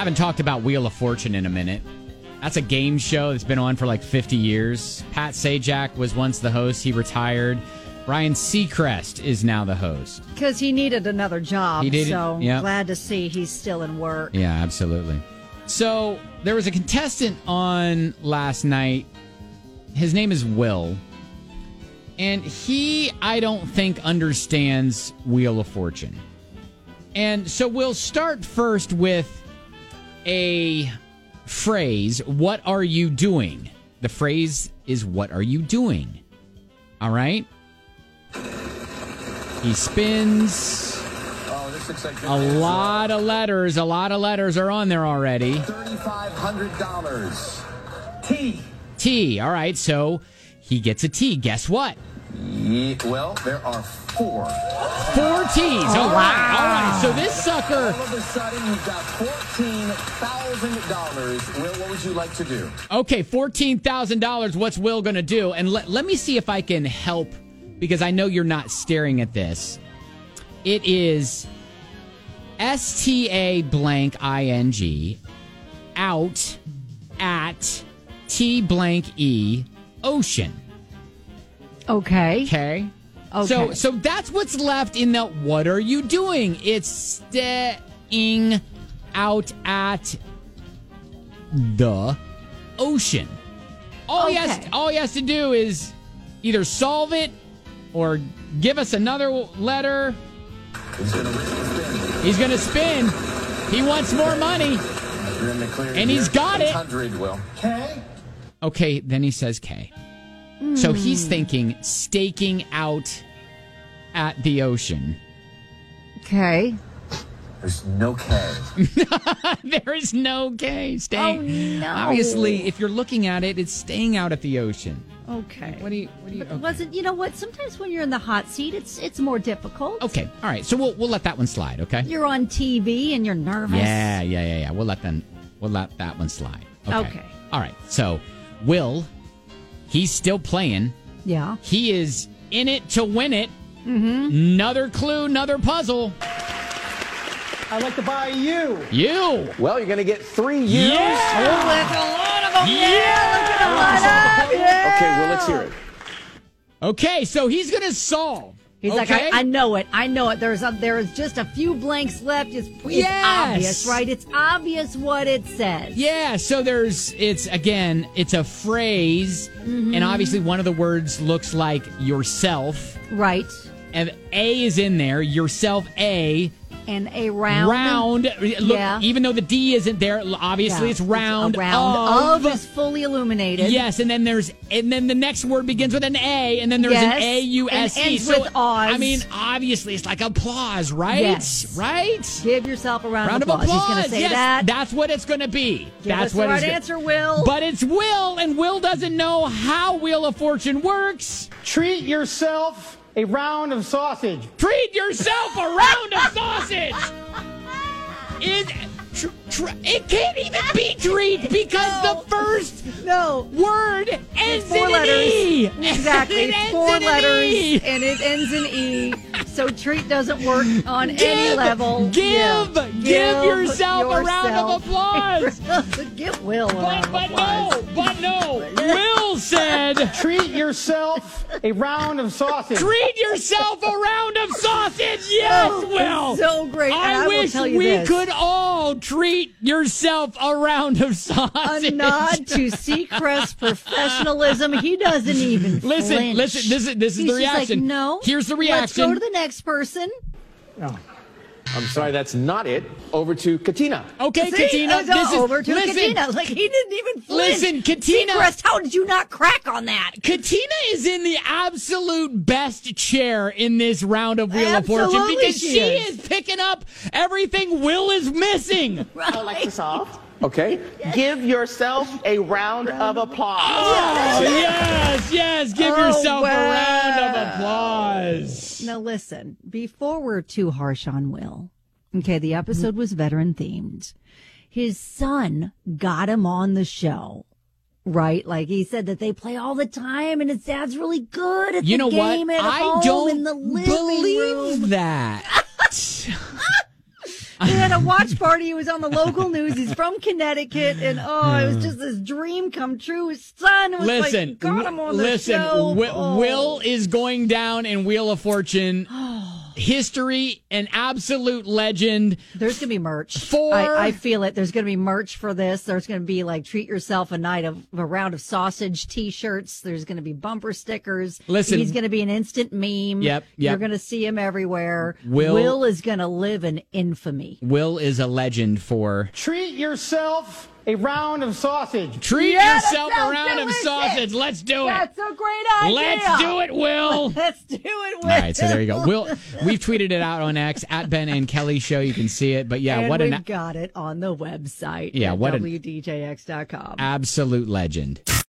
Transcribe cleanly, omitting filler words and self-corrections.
haven't talked about Wheel of Fortune in a minute. That's a game show that's been on for like 50 years. Pat Sajak was once the host. He retired. Ryan Seacrest is now the host. Because he needed another job. So yep. Glad to see he's still in work. Yeah, absolutely. So there was a contestant on last night. His name is Will. And he, I don't think, understands Wheel of Fortune. And so we'll start first with a phrase, what are you doing? The phrase is, what are you doing? All right? He spins. Oh, this looks like a lot of letters. A lot of letters are on there already. $3,500. T. All right, so he gets a T. Guess what? Yeah, well, there are 4. 4 T's. All right. All right. So this sucker. All of a sudden, you've got $14,000. Will, what would you like to do? Okay, $14,000. What's Will going to do? And let me see if I can help, because I know you're not staring at this. It is STA blank ING out at T blank E ocean. Okay. Okay. Okay. So that's what's left in the what are you doing? It's staying out at the ocean. All he has to do is either solve it or give us another letter. He's going to spin. He wants more money. And he's got it. Will. K? Okay, then he says K. So he's thinking staking out at the ocean. Okay. There's no K. There is no K. Staying. Oh, no. Obviously, if you're looking at it, it's staying out at the ocean. Okay. What do you? Okay. Wasn't, you know what? Sometimes when you're in the hot seat, it's more difficult. Okay. All right. So we'll let that one slide. Okay. You're on TV and you're nervous. Yeah. We'll let that one slide. Okay. All right. So Will, he's still playing. Yeah. He is in it to win it. Mm-hmm. Another clue, another puzzle. I'd like to buy you. You. Well, you're going to get 3 U's. Yeah. Oh, that's a lot of them. Yeah. Look at a lot of. Yeah. Okay, well, let's hear it. Okay, so he's going to solve. He's like, I know it. There is just a few blanks left. It's obvious, right? It's obvious what it says. Yeah, so it's a phrase, and obviously one of the words looks like yourself. Right. And A is in there, yourself A. And a round. Look, yeah. Even though the D isn't there, obviously it's round. A round of is fully illuminated. Yes, and then the next word begins with an A, and then there's an A-U-S-E. And ends with Oz. I mean, obviously it's like applause, right? Yes. Right? Give yourself a round of applause. He's going to say yes, that. That's what it's going to be. That's the right answer, Will. But it's Will, and Will doesn't know how Wheel of Fortune works. Treat yourself a round of sausage. Treat yourself a round of sausage. It can't even be treat because the first word ends in an E. Exactly. It's 4 letters and it ends in E. So treat doesn't work on any level. Give yourself a round of applause. Give Will a round of applause. But no. Will said, treat yourself a round of sausage. Treat yourself a round of sausage. Yes, Will. So great. I wish we could all treat yourself a round of sausage. A nod to Seacrest's professionalism. He doesn't even listen. flinch. This is the reaction. Like, no. Here's the reaction. Let's go to the next person. Oh. I'm sorry, that's not it. Over to Katina. Okay, Katina. Over to Katina. Like, he didn't even flinch. Listen, Katina. Seacrest, how did you not crack on that? Katina is in the absolute best chair in this round of Wheel of Fortune because she is picking up everything Will is missing. Right. I'd like to solve. Okay. Give yourself a round of applause. Oh, yes. Give yourself a round of applause. Now, listen, before we're too harsh on Will, okay, the episode was veteran themed. His son got him on the show, right? Like he said that they play all the time and his dad's really good at the game at home in the living room. Believe that. He had a watch party. He was on the local news. He's from Connecticut, and it was just this dream come true. His son was like, got him on the show. Will is going down in Wheel of Fortune history, an absolute legend. There's going to be merch. I feel it. There's going to be merch for this. There's going to be like treat yourself a night of a round of sausage T-shirts. There's going to be bumper stickers. Listen, he's going to be an instant meme. Yep. You're going to see him everywhere. Will is going to live in infamy. Will is a legend for Treat yourself a round of sausage. Treat yourself a round of sausage. Let's do it. That's a great idea. Let's do it, Will. Let's do it, Will. All right, so there you go. We've tweeted it out on X at Ben and Kelly Show. You can see it. But yeah, and what we've got it on the website. Yeah, at what WDJX.com. Absolute legend.